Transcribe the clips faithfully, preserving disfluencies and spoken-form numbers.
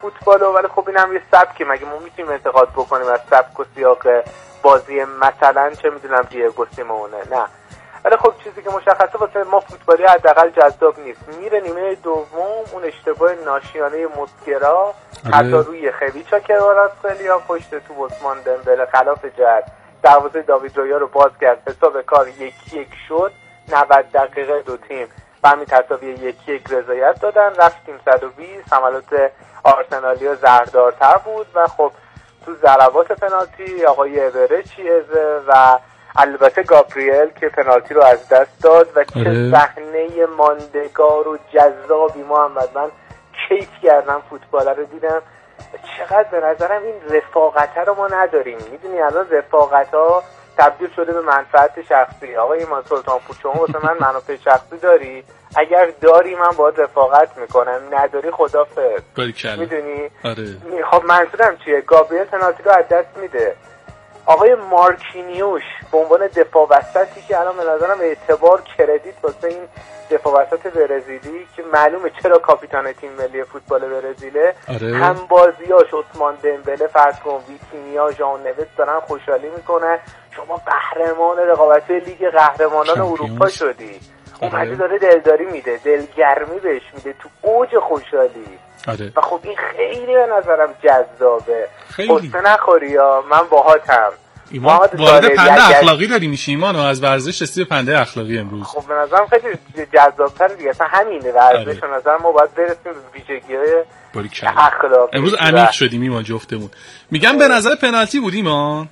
فوتبال، ولی خب اینم یه سبکه، مگه ما میتونیم انتقاد بکنیم از سبک و سیاق بازی مثلا چه میدونم دیگو سیمونه؟ نه. ولی خب چیزی که مشخصه واسه ما فوتبالی حداقل جذاب نیست. میره نیمه دوم اون اشتباه ناشیانه مسکرا حتی روی خویچا که وارسخلیا پشت تو عثمان دمبله خلاف جهت دروازه داوید رویا رو باز کرد، حساب کار یکی یک شد. نود دقیقه دو تیم و همین تساوی یکی یک رضایت دادن، رفتیم صد و بیست. حملات آرسنالیا زهردارتر بود و خب تو ضربات پنالتی آقای ابره چیزه و البته گابریل که پنالتی رو از دست داد و چه صحنه ماندگار و جذابی محمد. من کیف کردم فوتبال رو دیدم. چقدر به نظرم این رفاقت رو ما نداریم. میدونی الان رفاقت ها تبدیل شده به منفعت شخصی. آقا ایمان سلطانپور شما واسه من منافع شخصی داری؟ اگر داری من باید رفاقت میکنم، نداری خدافظ. میدونی؟ آره. خب منظورم چیه؟ گابریل پنالتی رو از دست میده. آقای مارکینیوش به عنوان دفاع وسطی که الان به نظرم اعتبار کردیت واسه این دفاع وسط برزیلی که معلومه چرا کاپیتان تیم ملی فوتبال برزیله، آره. هم بازیاش عثمان دمبله، فرض کن ویتینیا، ژان نویس دارن خوشحالی میکنن. شما قهرمان رقابت لیگ قهرمانان اروپا شدی. اومده داره دلداری میده، دلگرمی بهش میده تو اوج خوشحالی. آره. و خب این خیلی به نظرم جذابه. خیلی قصه نخوری یا من باهاتم. ایمان وارد پنده اخلاقی داری میشی ایمان و از ورزش رسیدی به پنده اخلاقی امروز. خب به نظرم خیلی جذاب‌تر دیگه. اصلا همینه ورزش. به نظرم ما باید برسیم به ویژگی‌های اخلاقی. امروز عمیق شدیم ایمان جفتمون. میگم به نظر پنالتی بود ایمان؟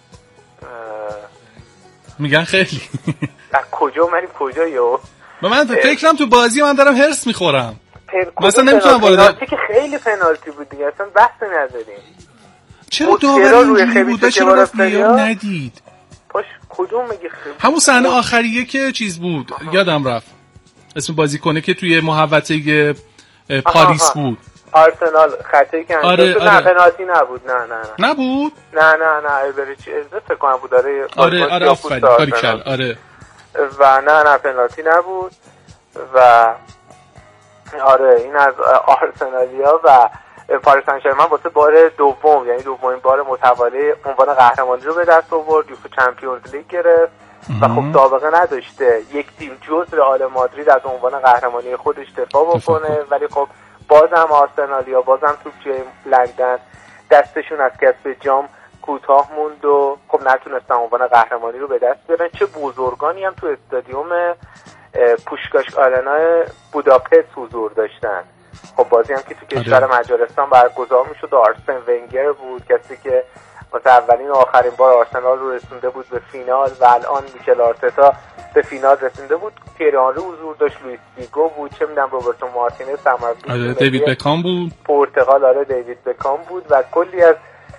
میگن خیلی. از کجا منیم کجا یو؟ من فکرم تو بازی من دارم هرس میخورم. مثلا نمیتونم وارد پنالتی که خیلی پنالتی بود دیگه، اصلا بحثی نداریم. چرا داور اینجوری بود؟ چرا رفت ویار ندید؟ پاش کدوم میگه خیلی؟ همون صحنه آخریه که چیز بود، یادم رفت اسم بازیکنه که توی محوطه پاریس بود. آرسنال خطایی که انجام داد. نه پنالتی نبود. نه نه نه. نبود؟ نه نه نه البرچی ازه فکر کنم بود. داره آره آره آفرین کاری کرد. آره. و نه نه پنالتی نبود و آره این از آرسنالیا و پاریس سن ژرمن واسه بار دوم، یعنی دومین بار متوالی عنوان قهرمانی رو به دست آورد. یوفا چمپیونز لیگ گرفت و خب سابقه نداشته یک تیم جز رئال مادرید از عنوان قهرمانی خودش دفاع بکنه، ولی خب بازم آرسنالیا بازم توپچیای لندن دستشون از کسب جام کوتاه موند و خب نتونستن عنوان قهرمانی رو به دست بیارن. چه بزرگانی هم تو استادیوم پوشکاش آرنا بوداپست حضور داشتن. خب بازی هم که تو کشور مجارستان برگزار میشد و آرسن ونگر بود، کسی که واسه اولین و آخرین بار آرسنال رو رسونده بود به فینال و الان میکل آرتتا به فینال رسونده بود. پیری آنری حضور داشت، لوئیس فیگو بود، چه میدونم روبرتو مارتینز هم بود، آره دیوید بکام بود، پرتغال آره دیوید بکام بود و کلی از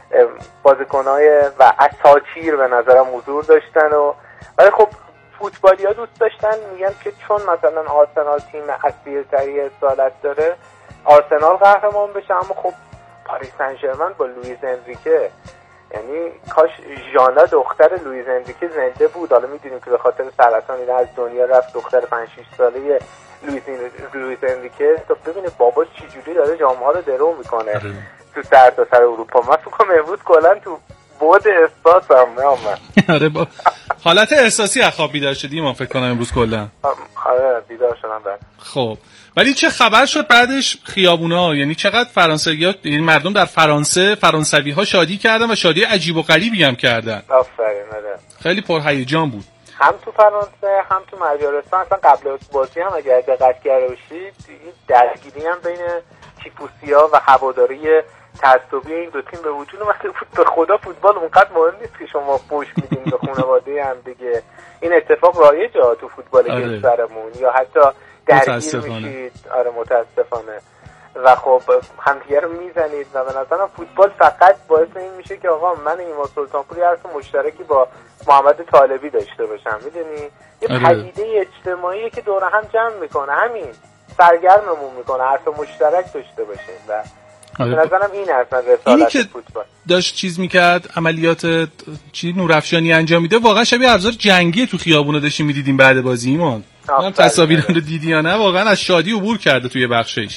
بازیکن‌های و اساطیر به نظرم حضور داشتن. و ولی خب فوتبالی‌ها دوست داشتن میگن که چون مثلا آرسنال تیم اصیل‌تری اصالت داره آرسنال قهرمان بشه، اما خب پاریس سن ژرمن با لوئیس انریکه، یعنی کاش ژانا دختر لوئیس انریکه زنده بود. حالا میدونیم که به خاطر سرطان اینا از دنیا رفت. دختر پنج شش ساله لوئیس لوئیس انریکه تو ببینه باباش چجوری داره جام‌ها رو درو میکنه تو سرتاسر اروپا. من فکر کنم امروز کلا تو بود احساسم میام. آره با حالت احساسی از خواب بیدار شدی من فکر کنم امروز کلا. آره بیدار شدم بعد. خب ولی چه خبر شد بعدش خیابونا؟ یعنی چقدر فرانسوی‌ها، یعنی مردم در فرانسه فرانسوی‌ها شادی کردن و شادی عجیب و غریبی هم کردن. آفرین. آره خیلی پرهیجان بود. هم تو فرانسه هم تو مجارستان. اصلا قبل از بازی هم اگر دقت کرده باشید درگیری هم بین تیفوسیا و هواداری تعصبی این دو تیم به وجود اومده بود. به خدا فوتبال اونقدر مهم نیست که شما پوش میدین به خانواده هم دیگه. این اتفاق رایجه تو فوتبال آره. کشورمون یا حتی درگیر میشید. آره متاسفانه. و خب همدیگه رو میزنید و به نظرم فوتبال فقط باعث این میشه که آقا من ایمان سلطانپوری حرف مشترکی با محمد طالبی داشته باشم. میدونی یه آره. پدیده اجتماعی که دور هم جمع میکنه، همین سرگرممون میکنه، حرف مشترک داشته باشیم و آره. به نظرم این اصلا رسالت فوتبال. داشت چیز میکرد عملیات چی نورافشانی انجام میده، واقعا شبیه ابزار جنگی تو خیابونا داشتیم میدیدیم بعد بازی ایمان. من تصاویر رو دیدی یا نه؟ واقعا از شادی عبور کرده توی بخشش.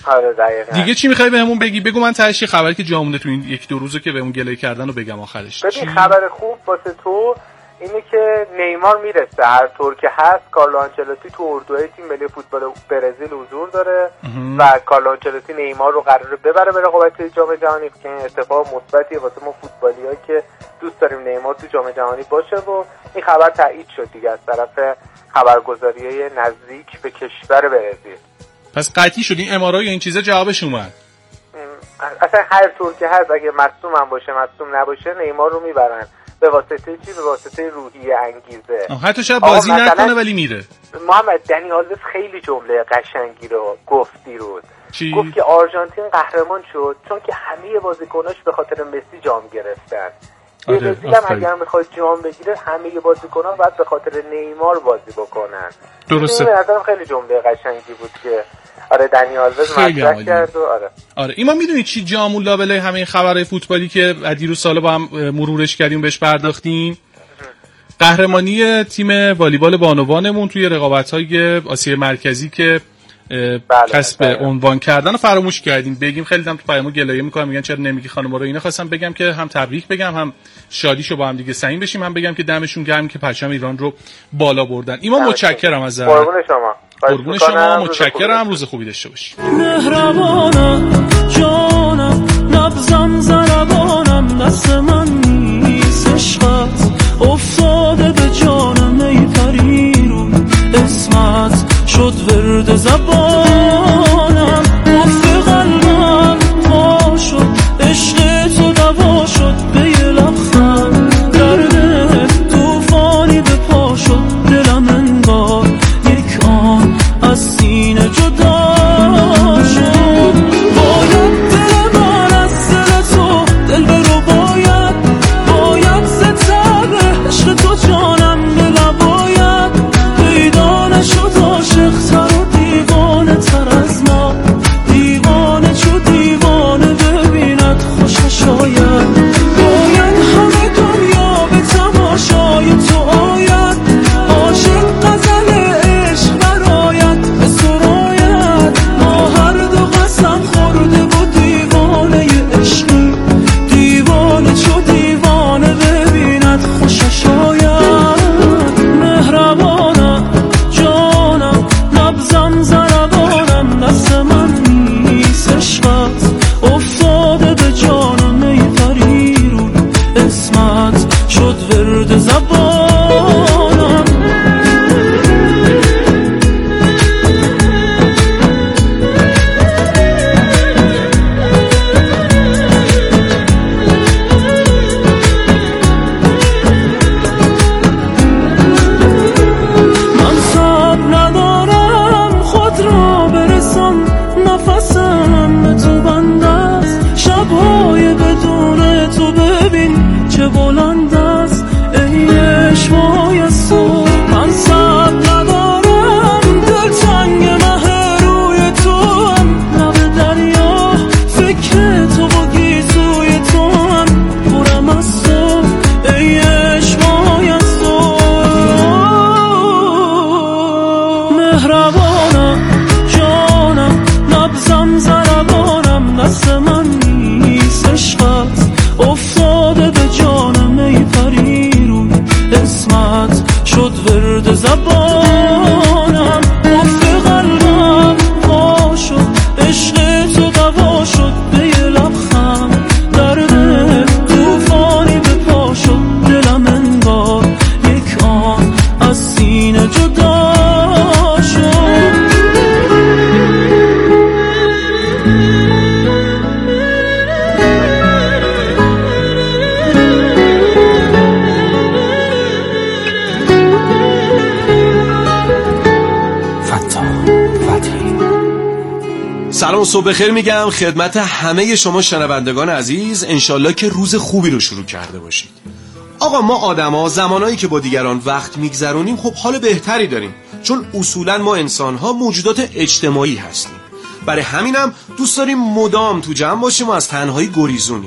آره دقیقاً. دیگه چی میخوای بهمون بگی؟ بگو من تهش خبری که جا مونده تو این یک دو روزه که بهمون گله کردن رو بگم آخرش. ببین خبر خوب واسه تو اینه که نیمار میرسه هر طور که هست. کارلو آنچلوتی تو اردوهای تیم ملی فوتبال برزیل حضور داره و کارلو آنچلوتی نیمار رو قراره ببره به رقابت‌های جام جهانی که این اتفاق مثبتیه واسه ما فوتبالی‌ها که دوست داریم نیمار تو جام جهانی باشه و این خبر تایید شد دیگه از طرف خبرگزاری‌های نزدیک به کشور برزیل. پس قطعی شد این امارات یا این چیزا جوابش اومد. اصلا هر طور که هست اگه مصدوم هم باشه مصدوم نباشه نیمار رو میبرن به واسطه چی؟ به واسطه روحیه انگیزه. حتی شاید بازی نکنه ولی میره. محمد دنی آلوز خیلی جمله قشنگی رو گفتی رو گفت که آرژانتین قهرمان شد چون که همه بازیکناش به خاطر مسی جام گرفتن. برزیل هم اگر میخواد جام بگیره همه بازیکنان باید به خاطر نیمار بازی بکنن. درسته. به نظرم خیلی جمله قشنگی بود که آره دنی آلوز مطرح کرد و آره. آره ایما میدونی چی جامون لابلای همه این خبرهای فوتبالی که دیروز سال با هم مرورش کردیم بهش پرداختیم؟ قهرمانی تیم والیبال بانوانمون توی رقابت‌های آسیای مرکزی که کسب عنوان کردن و فراموش کردیم بگیم. خیلی هم تو پیامو گلایه میکنم میگن چرا نمیگی خانم رو. اینا خواستم بگم که هم تبریک بگم هم شادیشو با هم دیگه سعیم بشیم هم بگم که دمشون گرم که پرچم ایران رو بالا بردن. ایما متشکرم از قربون شما. قربون شما متشکرم. روز خوبی داشته باشید. مهربانم جانم نبضم ضربانم دست من نیست عشقت افتاده به جانم ای پریرون اسمت شد ورد زبانم گفت قلبم پا شد عشق تو دوا شد به یه لبخند درد توفانی به پا شد دلم انگار یک آن از سینه جدا شد. باید دل من از دل تو دل برو باید باید ستر عشق تو جانم به لباید پیدا نشد عاشق تر و دیوانه تر از ما دیوانه چو دیوانه ببیند خوشش آید باید همه دنیا به تماشای تو آید عاشق غزل عشق براید به سراید ما هر دو قسم خورده و دیوانه عشقی دیوانه چو دیوانه ببیند خوشش آید. مهربانم جانم نبضم ضربانم دست من نیست عشقت افتاده به جانم ای پریرون اسمت شد ورد زبانم. من صبر ندارم خود را برسم نفسم به تو بند است شبهای بدون تو ببین چه بلند است ای عشقای از تو. من صبر ندارم دل تنگ مه روی تو هم لب دریا فکر تو و گیسوی تو هم پرم از تو ای عشقای از تو. مهربانم جانم نبضم ضربانم دست من نیست عشقت افتاده به جانم ای پریرون اسمت شد ورد زبانم گفت قلبم پا شد عشق تو دوا شد به یه لبخند درد توفانی به پا شد دلم انگار یک آن از سینه جدا شد. سلام صبح بخیر میگم خدمت همه شما شنوندگان عزیز. انشالله که روز خوبی رو شروع کرده باشید. آقا ما آدما زمانایی که با دیگران وقت میگذرونیم خب حال بهتری داریم چون اصولا ما انسانها موجودات اجتماعی هستیم. برای همینم دوست داریم مدام تو جمع باشیم و از تنهایی گریزونیم.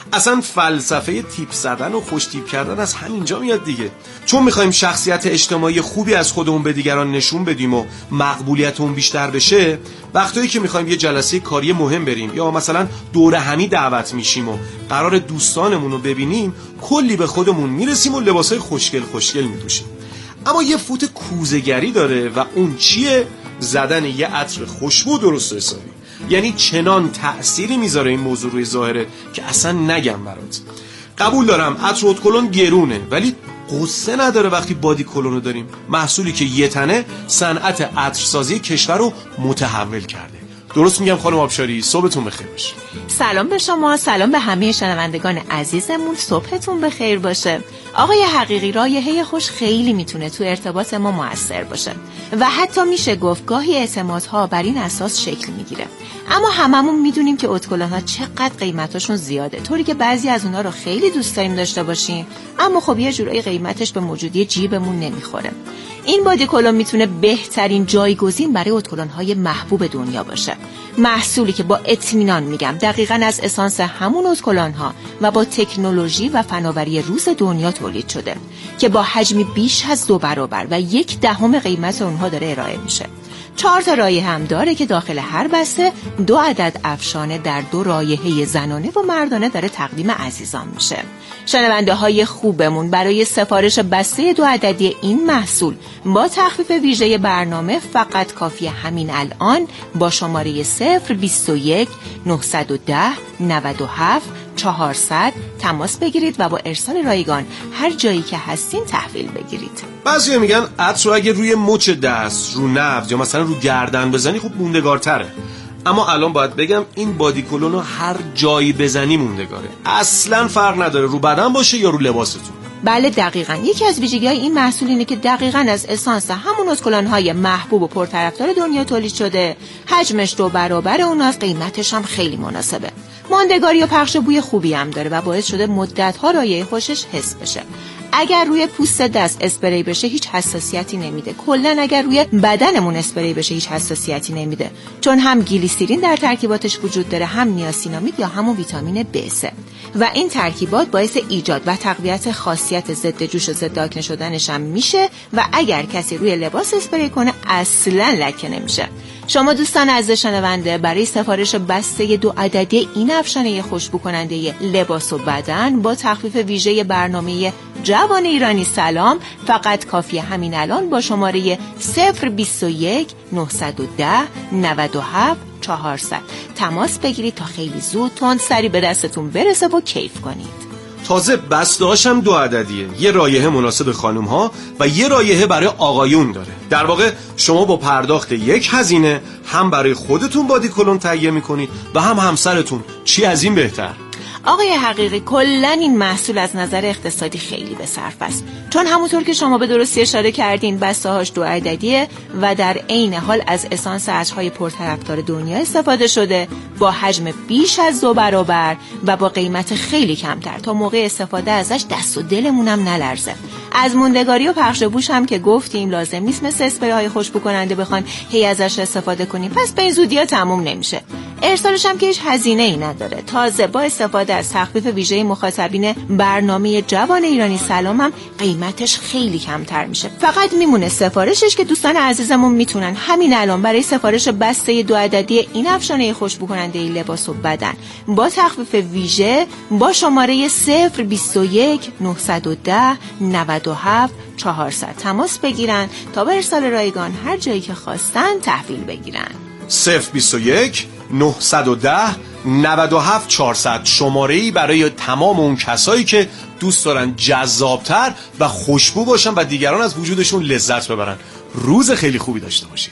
اصلا فلسفه تیپ زدن و خوش تیپ کردن از همینجا میاد دیگه. چون میخوایم شخصیت اجتماعی خوبی از خودمون به دیگران نشون بدیم و مقبولیتمون بیشتر بشه، وقتایی که میخوایم یه جلسه کاری مهم بریم یا مثلا دوره همی دعوت میشیم و قرار دوستانمون رو ببینیم، کلی به خودمون میرسیم و لباسای خوشگل خوشگل میپوشیم. اما یه فوت کوزه‌گری داره و اون چیه؟ زدن یه عطر خوشبو درست و حسابی. یعنی چنان تأثیری میذاره این موضوع روی ظاهره که اصلا نگم برات. قبول دارم عطر ادکلون گرونه، ولی قصه نداره وقتی بادی کلونو داریم، محصولی که یه تنه صنعت عطرسازی کشور رو متحول کرده. درست میگم خانم آبشاری؟ صبحتون بخیر باشه. سلام به شما، سلام به همه شنوندگان عزیزمون، صبحتون بخیر باشه. آقای حقیقی، رایحه خوش خیلی میتونه تو ارتباط ما مؤثر باشه و حتی میشه گفت گاهی اعتمادها بر این اساس شکل میگیره. اما هممون میدونیم که ادکلون‌ها چقدر قیمتاشون زیاده، طوری که بعضی از اونها رو خیلی دوست داریم داشته باشیم، اما خب یه جورایی قیمتش به موجودی جیبمون نمیخوره. این بادی کلون میتونه بهترین جایگزین برای ادکلون‌های محبوب دنیا باشه. محصولی که با اطمینان میگم دقیقاً از اسانس همون ادکلون‌ها و با تکنولوژی و فناوری روز دنیا تولید شده که با حجمی بیش از دو برابر و یک دهم قیمت اونها داره ارائه میشه. چهار تا رایحه هم داره که داخل هر بسته دو عدد افشانه در دو رایحه زنانه و مردانه داره تقدیم عزیزان میشه. شنونده های خوبمون، برای سفارش بسته دو عددی این محصول با تخفیف ویژه برنامه فقط کافی همین الان با شماره صفر بیست و یک نهصد و ده نود و هفت چهارصد تماس بگیرید و با ارسال رایگان هر جایی که هستین تحویل بگیرید. بعضیا میگن عطر رو اگه روی مچ دست، رو نبض یا مثلا رو گردن بزنی خب موندگارتره. اما الان باید بگم این بادی کلون رو هر جایی بزنی موندگاره. اصلا فرق نداره رو بدن باشه یا رو لباستون. بله دقیقاً. یکی از ویژگی‌های این محصول اینه که دقیقاً از اسانس همون ادکلون‌های محبوب و پرطرفدار دنیا تولید شده. حجمش دو برابر اوناست، قیمتش هم خیلی مناسبه. ماندگاری و پخش بوی خوبی هم داره و باعث شده مدت‌ها رایحه خوشش حس بشه. اگر روی پوست دست اسپری بشه هیچ حساسیتی نمیده. کلاً اگر روی بدنمون اسپری بشه هیچ حساسیتی نمیده، چون هم گلیسرین در ترکیباتش وجود داره، هم نیاسینامید یا همون ویتامین بی سه و این ترکیبات باعث ایجاد و تقویت خاصیت ضد جوش و ضد آکنه شدنش هم میشه و اگر کسی روی لباس اسپری کنه اصلاً لکه نمیشه. شما دوستان عزیز شنونده، برای سفارش بسته دو عددی این افشانه خوشبو کننده لباس و بدن با تخفیف ویژه برنامه جوان ایرانی سلام فقط کافی همین الان با شماره صفر بیست و یک نهصد و ده نود و هفت چهارصد تماس بگیرید تا خیلی زود تند سری به دستتون برسه و کیف کنید. تازه بسته‌هاش هم دو عددیه، یه رایحه مناسب خانم‌ها و یه رایحه برای آقایون داره. در واقع شما با پرداخت یک هزینه هم برای خودتون بادی کلون تهیه می‌کنید و هم همسرتون. چی از این بهتر؟ آقای حقیقی، کلاً این محصول از نظر اقتصادی خیلی به صرف است، چون همونطور که شما به درستی اشاره کردین بسته‌هاش دو عددیه و در عین حال از اسانس عطرهای پرطرفدار دنیا استفاده شده با حجم بیش از دو برابر و با قیمت خیلی کمتر تا موقع استفاده ازش دست و دلمونم نلرزه. از موندگاری و پخش بوش هم که گفتیم لازم نیست مثل اسپری‌های خوشبو کننده بخوان هی ازش استفاده کنیم، پس به این زودی‌ها تموم نمیشه. ارسالش هم که هیچ هزینه‌ای نداره. تازه با استفاده از تخفیف ویژه مخاطبین برنامه جوان ایرانی سلام هم قیمتش خیلی کمتر میشه. فقط میمونه سفارشش که دوستان عزیزمون میتونن همین الان برای سفارش بسته دو عددی این افشانه خوشبو کننده لباس و بدن با تخفیف ویژه با شماره صفر بیست و یک نهصد و ده نود و هفت چهارصد تماس بگیرن تا به ارسال رایگان هر جایی که خواستن تحویل بگیرن. صفر بیست و یک نهصد و ده نود و هفت چهارصد شماره‌ای برای تمام اون کسایی که دوست دارن جذابتر و خوشبو باشن و دیگران از وجودشون لذت ببرن. روز خیلی خوبی داشته باشید.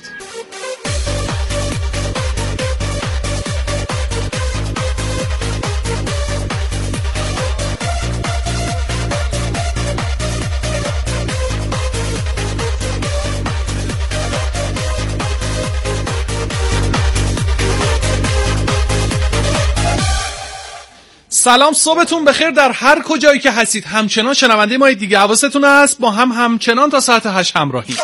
سلام، صبحتون بخیر در هر کجایی که هستید. همچنان شنونده ما دیگه، حواستون هست با هم همچنان تا ساعت هشت همراهی.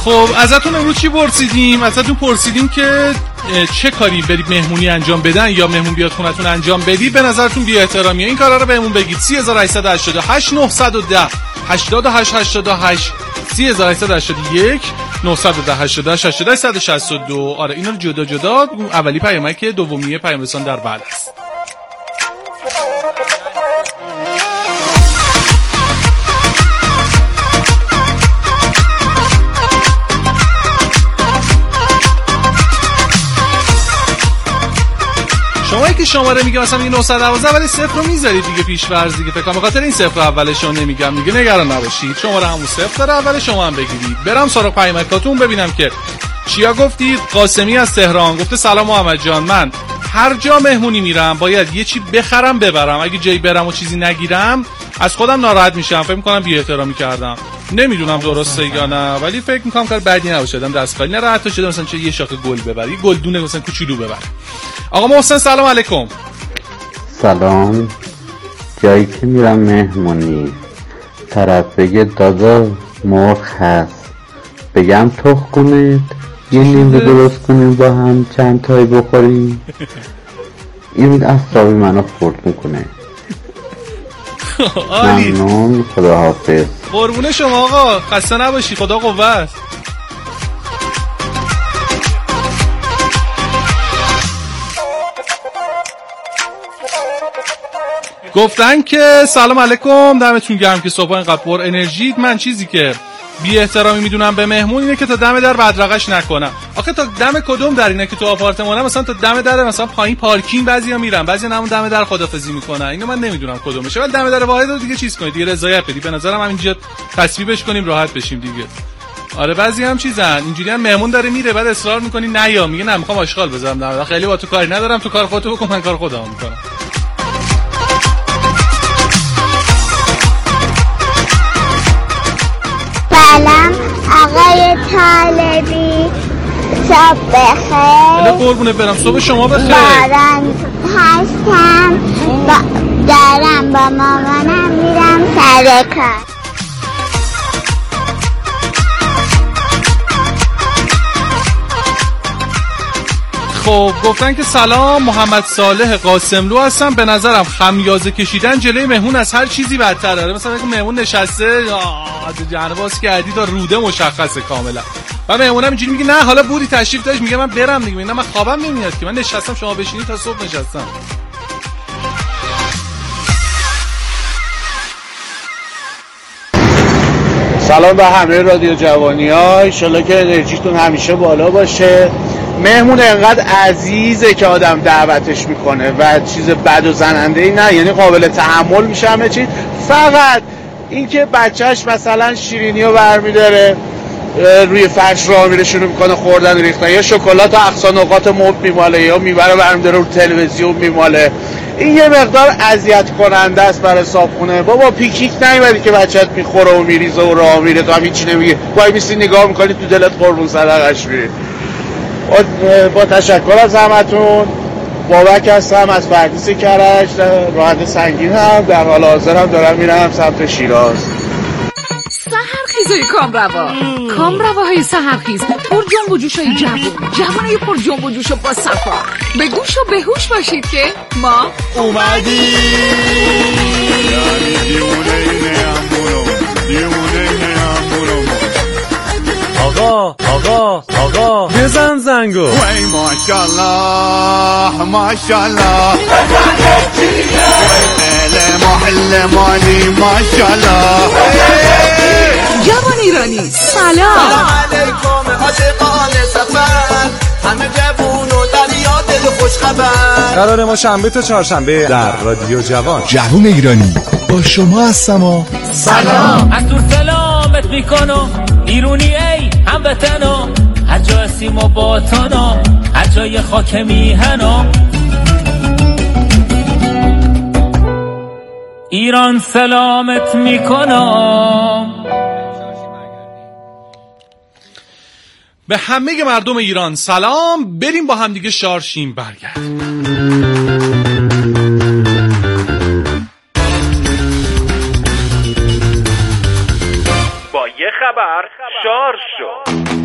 خب ازتون امروز چی پرسیدیم؟ ازتون پرسیدیم که چه کاری برید مهمونی انجام بدن یا مهمون بیاد خونتون انجام بدید به نظرتون بی احترامیه. این کارا رو بهمون بگید. سه هزار و هشتصد و هشتاد و هشت نهصد و ده هشتاد و هشت هشتاد و هشت سه هزار و هشتصد و هشتاد و یک نهصد و ده هشتاد و هشت هشتاد و هشت صد و شصت و دو. آره اینا رو جدا جدا. اولی پیامک، دومی پیام رسان در بعد است. شما که شماره میگه مثلا میگه نهصد و دوازده ولی صفر رو میذارید دیگه پیش فرض دیگه، فکر کنم به خاطر این صفر اولش رو نمیگم دیگه. نگران نباشید، شماره همون صفر داره اول شما هم بگیرید. برام سراغ پیامکاتون ببینم که چیا گفتید. قاسمی از تهران گفته سلام محمد جان، من هر جا مهمونی میرم باید یه چی بخرم ببرم، اگه جایی برم و چیزی نگیرم از خودم ناراحت میشم، فکر میکنم بی احترامی کردم. نمیدونم درسته یا نه ولی فکر میکنم کار بدی نباشه، دادم دست خالی نره، حتی شده مثلا چه یه شاخه گل ببر، یه گلدونه مثلا کوچولو ببر. آقا محسن سلام علیکم. سلام. جایی که میرم مهمونی طرف بگه دادا مرغ هست، بگم تخ کنید یه نیمه درست کنیم با هم چند تایی بخوریم. این اصابی منو خورد میکنه. ممنون، خدا حافظ. قربون شما آقا، خسته نباشی، خدا قوت. گفتن که سلام علیکم، دمتون گرم که صبح اینقدر پر انرژیت. من چیزی که بی احترامی میدونم به مهمون اینه که تا دم در بدرقش نکنم. آخه تا دم کدوم در اینه که تو آپارتمانه مثلا تا دم در مثلا پایین پارکینگ بعضیا میرن، بعضیا همون دم در خدافظی میکنن. اینو من نمیدونم کدومشه، ولی دم در واحد رو دیگه چیز کنید دیگه، رضایت بدید. به نظرم همینجا تصویبش کنیم راحت بشیم دیگه. آره بعضی هم چیزن اینجوری هم مهمون داره میره بعد اصرار میکنی نیا، میگه نه میخوام آشغال بذارم دم در، خیلی با تو کاری ندارم، تو کار خودت بکن من کار خودم میکنم. سلام آقای طالبی، صبح بخیر. بله قربونه برم، صبح شما بخیر. باران هستم با دارم با مامانم میرم سر کار. خب گفتن که سلام، محمد صالح قاسملو هستم. به نظرم خمیازه کشیدن جلوی مهمون از هر چیزی بدتره. آره مثلا اگه مهمون نشسته جنباز کردی تا روده مشخصه کاملا و مهمونم اینجوری میگه نه حالا بودی تشریف داشت، میگه من برم دیگه، نه من خوابم نمیاد که من نشستم شما بشینید تا صبح نشستم. سلام به همه رادیو جوانی‌ها، ان شاءالله که انرژیتون همیشه بالا باشه. مهمون انقدر عزیزه که آدم دعوتش میکنه و چیز بد و زننده ای نه، یعنی قابل تحمل میشه همه چیز. فقط اینکه بچهش مثلا شیرینی رو برمیداره روی فرش راه میره شروع میکنه خوردن ریختن، یا شکلات و اقصا نقاط مبل میماله یا میبره برمیداره رو تلویزیون میماله، این یه مقدار اذیت کننده است برای صاحبخونه. بابا پیکنیک نیومدی که بچه‌ت میخوره و میریزه و راه میره تو هم هیچی نمیگی، وای میسی نگاه میکنی تو دلت قربون صدقش میری. با تشکر از همتون. بابک هستم از فردیس کرج، راحت سنگین هم در حال حاضر هم دارم میرم سمت شیراز. سحرخیزای کامروا، کامرواهای سحرخیز پر جنب و جوش های جوون، جوانای پر جنب و جوش و با صفا. به گوش و بهوش باشید که ما اومدیم. یعنی دیونه نهمونم، دیونه نهمونم. آقا آقا آقا بزن زنگو. وای ماشالله ماشالله وای محل مالی ماشالله. جوان ایرانی سلام. سلام علیکم عاشقان سفر، همه جوون و دریا دل خوش خبر. قرار ما شنبه تا چهارشنبه در رادیو جوان. جوون ایرانی با شما هستم و سلام. از تو سلامت میکنم ایرونی ای هموطنم، هر جا هستیم و با تنم، هر جای خاک میهنم. ایران سلامت میکنم. به همه مردم ایران سلام. بریم با هم دیگه شارشیم برگرد. با یه خبر شارژ شد.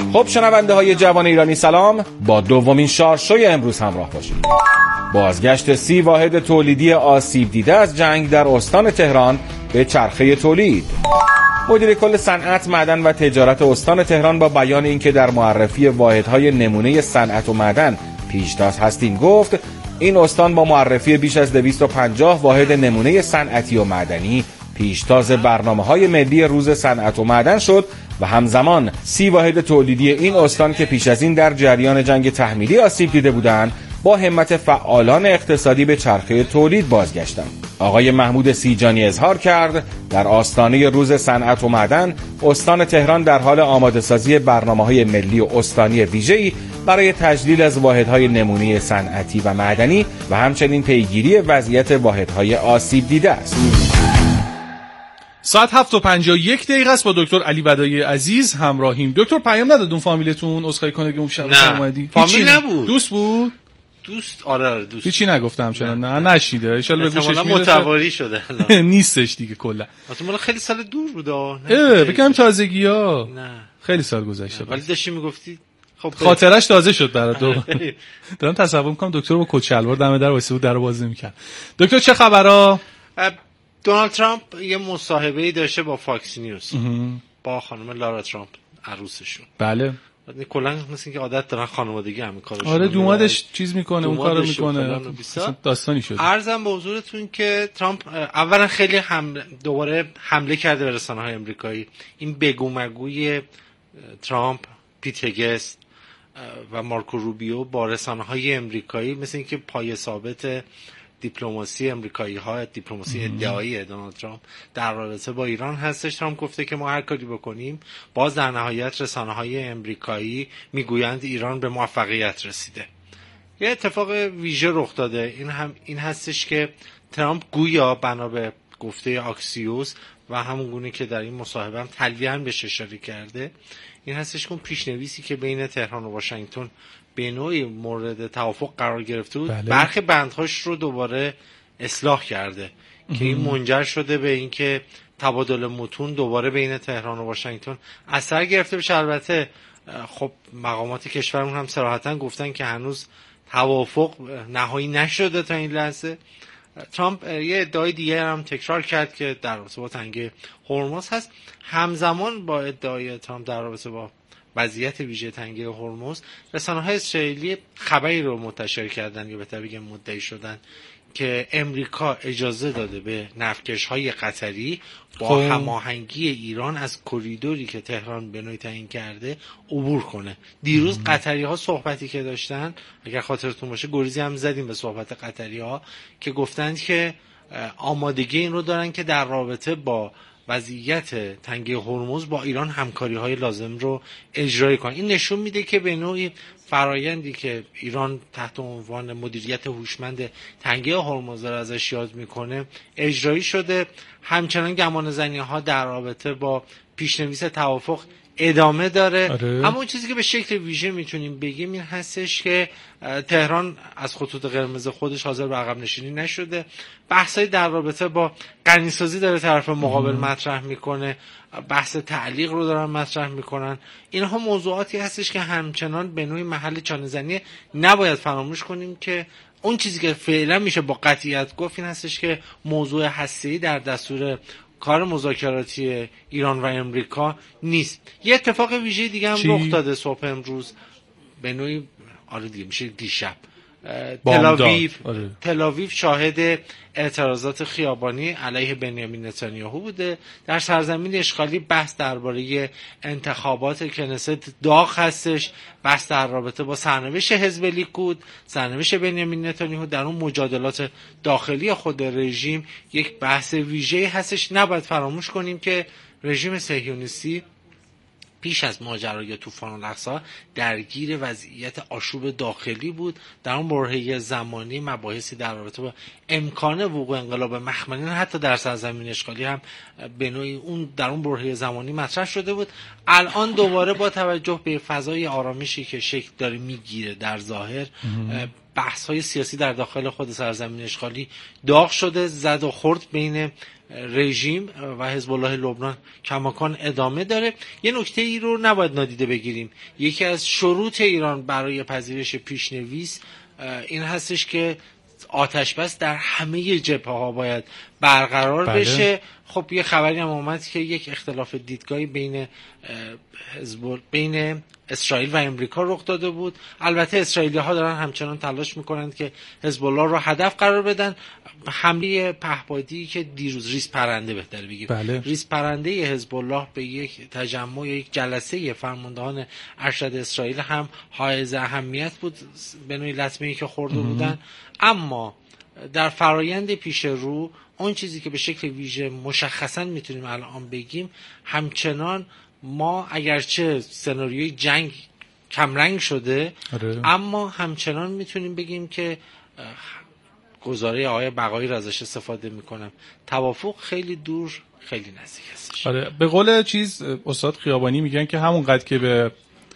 خب شنونده های جوان ایرانی سلام، با دومین شارژشوی امروز همراه باشید. بازگشت سی واحد تولیدی آسیب دیده از جنگ در استان تهران به چرخه تولید. مدیر کل صنعت، معدن و تجارت استان تهران با بیان اینکه در معرفی واحدهای نمونه صنعت و معدن پیشتاز هستیم گفت این استان با معرفی بیش از دویست و پنجاه واحد نمونه صنعتی و معدنی پیشتاز برنامه‌های ملی روز صنعت و معدن شد و همزمان سی واحد تولیدی این استان که پیش از این در جریان جنگ تحمیلی آسیب دیده بودند با همت فعالان اقتصادی به چرخه تولید بازگشتند. آقای محمود سیجانی اظهار کرد در آستانه روز صنعت و معدن استان تهران در حال آماده‌سازی برنامه‌های ملی و استانی ویژه‌ای برای تجلیل از واحدهای نمونه صنعتی و معدنی و همچنین پیگیری وضعیت واحدهای آسیب دیده است. ساعت هفت و پنجاه و یک دقیقه است. با دکتر علی بدایی عزیز همراهیم. دکتر پیام ندادون فامیلتون؟ عذرخواهی کنه که اون شب اومدی. فامیل نبود. دوست بود؟ دوست آره دوست. هیچی نگفتم چون نه نشیده. ان شاء الله به گوشش میرسه. متواری شده. نیستش دیگه کلا. اصلا خیلی سال دور بود. اه بگم تازگی‌ها. نه. خیلی سال گذشته. ولی داشتی میگفتی خب خاطرش تازه شد برات. دارم تصور می‌کنم دکتر با کت شلوار دم در واسه بود درو باز نمی‌کرد. دکتر چه خبرا؟ دونالد ترامپ یه مصاحبه‌ای داشته با فاکس نیوز با خانم لارا ترامپ عروسشون. بله. کلا مثل اینکه عادت دارن خانوادگی همین کارو. آره دومادش چیز میکنه اون کارو میکنه. داستانی شده. عرضم به حضورتون که ترامپ اولا خیلی حمله دوباره حمله کرده به رسانه‌های آمریکایی. این بگو مگوی ترامپ، پیت هگست و مارکو روبیو با رسانه‌های آمریکایی مثل اینکه پایه ثابت دیپلماسی امریکایی ها، دیپلماسی ادعایی دونالد ترامپ در رابطه با ایران هستش. ترامپ گفته که ما هر کاری بکنیم باز در نهایت رسانه های امریکایی میگویند ایران به موفقیت رسیده. یه اتفاق ویژه رخ داده، این هم این هستش که ترامپ گویا بنا به گفته آکسیوس و همون گونه که در این مصاحبه هم تلویحاً بهش اشاره کرده، این هستش که اون پیشنویسی که بین تهران و واشنگتن به نوعی مورد توافق قرار گرفته بود، برخی بندهاش رو دوباره اصلاح کرده که این منجر شده به اینکه تبادل متون دوباره بین تهران و واشنگتن اثر گرفته بشه. البته خب مقامات کشورمون هم صراحتاً گفتن که هنوز توافق نهایی نشده تا این لحظه. ترامپ یه ادعای دیگه هم تکرار کرد که در رابطه با تنگه هرمز هست. همزمان با ادعای ترامپ در رابطه با وضعیت ویژه تنگه هرمز، رسانه‌های اسرائیلی خبری رو منتشر کردن یا بهتر بگم مدعی شدن که امریکا اجازه داده به نفتکش‌های قطری با هماهنگی ایران از کریدوری که تهران به نوعی تعیین کرده عبور کنه. دیروز قطری‌ها صحبتی که داشتن، اگر خاطرتون باشه گریزی هم زدیم به صحبت قطری‌ها که گفتند که آمادگی این رو دارن که در رابطه با وضعیت تنگه هرمز با ایران همکاری‌های لازم رو اجرایی کنن. این نشون میده که به نوعی فرایندی که ایران تحت عنوان مدیریت هوشمند تنگه هرمز را ازش یاد میکنه اجرایی شده. همچنان گمانه‌زنی‌ها در رابطه با پیشنویس توافق ادامه داره. آره. اما اون چیزی که به شکل ویژه میتونیم بگیم این هستش که تهران از خطوط قرمز خودش حاضر به عقب نشینی نشده. بحثای در رابطه با غنیسازی داره طرف مقابل مطرح میکنه، بحث تعلیق رو دارن مطرح میکنن. اینها موضوعاتی هستش که همچنان به نوعی محل چانه‌زنی. نباید فراموش کنیم که اون چیزی که فعلا میشه با قطعیت گفت این هستش که موضوع هسته‌ای در دستور کار مذاکراتی ایران و امریکا نیست. یه اتفاق ویژه دیگه هم رخ داده صبح امروز، به نوعی آره دیگه میشه دیشب. تل‌آویو آره. تل‌آویو شاهد اعتراضات خیابانی علیه بنیامین نتانیاهو بوده. در سرزمین اشغالی بحث درباره انتخابات کنست داغ هستش، بحث در رابطه با سرنوشت حزب لیکود، سرنوشت بنیامین نتانیاهو در اون مجادلات داخلی خود رژیم یک بحث ویژه‌ای هستش. نباید فراموش کنیم که رژیم صهیونیستی پیش از ماجرای طوفان الاقصی درگیر وضعیت آشوب داخلی بود. در اون برهه زمانی مباحثی در رابطه با امکان وقوع انقلاب مخملین حتی در سرزمین اشغالی هم به نوعی اون در اون برهه زمانی مطرح شده بود. الان دوباره با توجه به فضای آرامشی که شکل داره میگیره در ظاهر بحث‌های سیاسی در داخل خود سرزمین اشغالی داغ شده، زد و خورد بین رژیم و حزب الله لبنان کماکان ادامه داره. یه نکته ای رو نباید نادیده بگیریم، یکی از شروط ایران برای پذیرش پیشنویس این هستش که آتش بس در همه جبهه ها باید برقرار بله. بشه. خب یه خبری هم اومد که یک اختلاف دیدگاهی بین حزب بین اسرائیل و امریکا رخ داده بود. البته اسرائیلی ها دارن همچنان تلاش میکنند که حزب الله رو هدف قرار بدن. حمله پهپادی که دیروز ریز پرنده بهتر بگیم بله. ریز پرنده حزب الله به یک تجمع یک جلسه فرماندهان ارشد اسرائیل هم حائز اهمیت بود به نوعی لطمه‌ای که خورده بودن. اما در فرایند پیش رو اون چیزی که به شکل ویژه مشخصا میتونیم الان بگیم، همچنان ما اگرچه سناریوی جنگ کمرنگ شده آره. اما همچنان میتونیم بگیم که گزاره آقای بقایی را ازش استفاده میکنم، توافق خیلی دور خیلی نزدیک است. آره به قول چیز استاد خیابانی میگن که همونقدر که به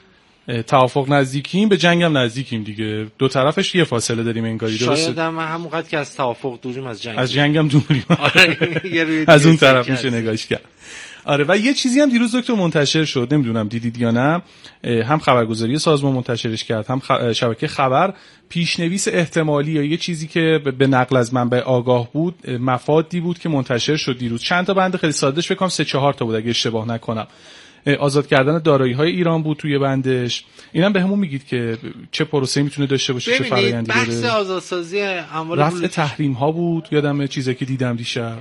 توافق نزدیکیم به جنگ هم نزدیکیم دیگه، دو طرفش یه فاصله داریم انگاری. درسته شاید هم همونقدر که از توافق دوریم از جنگ از جنگ هم دوریم. آره از اون طرف میشه نگاهش کرد. آره و یه چیزی هم دیروز دکتر منتشر شد، نمیدونم دیدید یا نه، هم خبرگزاری سازمان منتشرش کرد هم خ... شبکه خبر، پیشنویس احتمالی یا یه چیزی که به نقل از منبع آگاه بود، مفادی بود که منتشر شد دیروز. چند تا بند خیلی سادهش فکر کنم سه چهار تا بود اگه اشتباه نکنم. آزاد کردن دارایی‌های ایران بود توی بندش. اینم بهمون میگید که چه پروسه‌ای میتونه داشته باشه، چه فرآیندی داره. بحث آزادسازی اموال رفع تحریم‌ها بود، یادم چیزی که دیدم دیشب.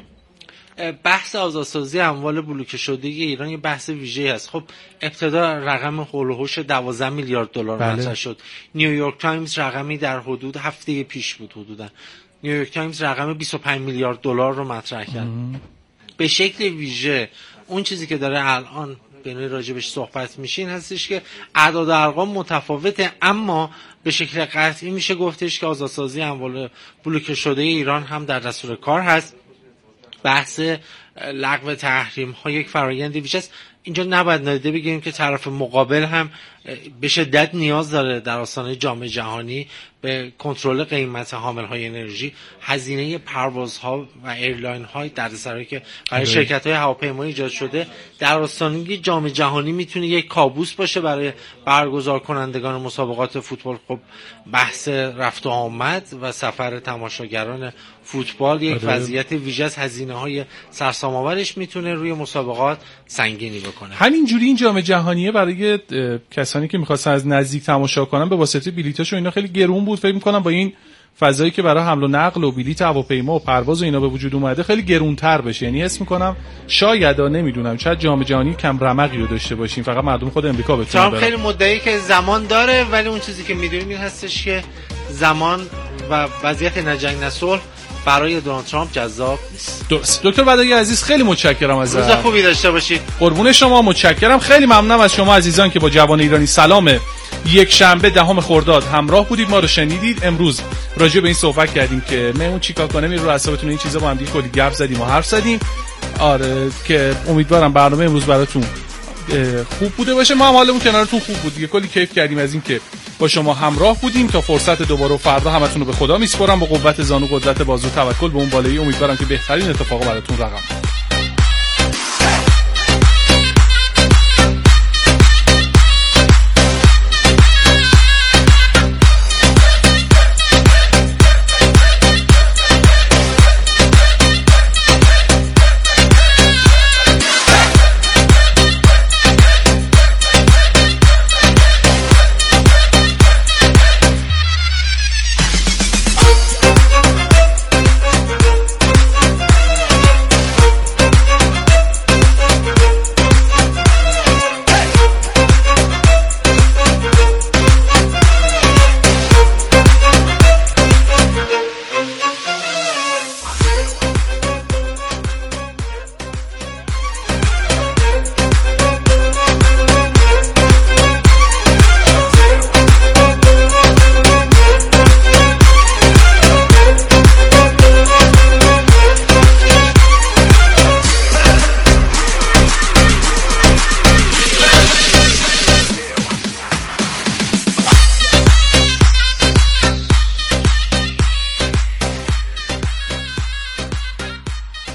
بحث آزادسازی اموال بلوکه شده ایران یه بحث ویژه‌ای هست. خب ابتدا رقم هول و هوش دوازده میلیارد دلار بله. مطرح شد. نیویورک تایمز رقمی در حدود هفته پیش بود حدوداً. نیویورک تایمز رقم بیست و پنج میلیارد دلار رو مطرح کرد. ام. به شکل ویژه اون چیزی که داره الان به نوعی راجبش صحبت میشه این هستش که اعداد و ارقام متفاوته، اما به شکل قطعی میشه گفتش که آزادسازی اموال بلوکه شده ایران هم در دستور کار هست. بحث لغو تحریم ها یک فرآیند ویژه است. اینجا نباید نادیده بگیریم که طرف مقابل هم به شدت نیاز داره در آستانه جام جهانی به کنترل قیمت حامل‌های انرژی. هزینه پروازها و ایرلاین های دردسرایی که برای شرکت‌های هواپیمایی ایجاد شده در آستانه جام جهانی میتونه یک کابوس باشه برای برگزار کنندگان مسابقات فوتبال. خب بحث رفت و آمد و سفر تماشاگران فوتبال یک وضعیت ویژه از هزینه‌های سرسام‌آورش میتونه روی مسابقات سنگینی بکنه. همینجوری این جام جهانیه برای کسانی که می‌خواستن از نزدیک تماشا کنن به واسطه بلیطاشو اینا خیلی گرون بود. فکر می‌کنم با این فضایی که برای حمل و نقل و بلیط هواپیما و پرواز و اینا به وجود اومده خیلی گرونتر بشه. یعنی حس می‌کنم شاید نمیدونم شاید جام جهانی کم رمقی رو داشته باشیم، فقط مردم خود امریکا بتونه برن. خیلی مدعی که زمان داره، ولی اون چیزی که می‌دونیم این هستش که زمان و وضعیت نجنگ نصلح برای دونالد ترامپ جذاب نیست. درست. دکتر ودایی عزیز خیلی متشکرم از روز خوبی داشته باشید. قربون شما، متشکرم. خیلی ممنونم از شما عزیزان که با جوان ایرانی سلام یک شنبه دهم خرداد همراه بودید، ما رو شنیدید. امروز راجع به این صحبت کردیم که مهمون چیکار کنه، میرو اعصابتون این چیزا با هم دیگه کلی گپ زدیم و حرف زدیم. آره که امیدوارم برنامه امروز براتون خوب بوده باشه. ما هم حالمون کنارتون خوب بود دیگه، کلی کیف کردیم از این که با شما همراه بودیم. تا فرصت دوباره و فردا همتون رو به خدا میسپارم. با قوت زانو، قدرت بازو، توکل به اون بالایی، امیدوارم که بهترین اتفاقا براتون رقم